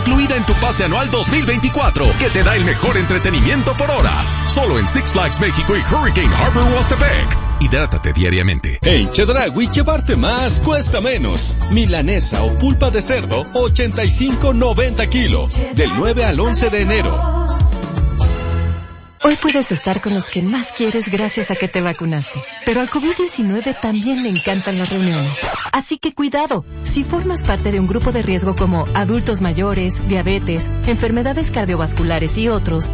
incluida en tu pase anual 2024, que te da el mejor entretenimiento por hora. Solo en Six Flags México y Hurricane Harbor Huastepec. Hidrátate diariamente. En Chedraui, llevarte más cuesta menos. Milanesa o pulpa de cerdo, 85.90 kilo. Del 9 al 11 de enero. Hoy puedes estar con los que más quieres gracias a que te vacunaste. Pero al COVID-19 también le encantan las reuniones. Así que cuidado. Si formas parte de un grupo de riesgo como adultos mayores, diabetes, enfermedades cardiovasculares y otros,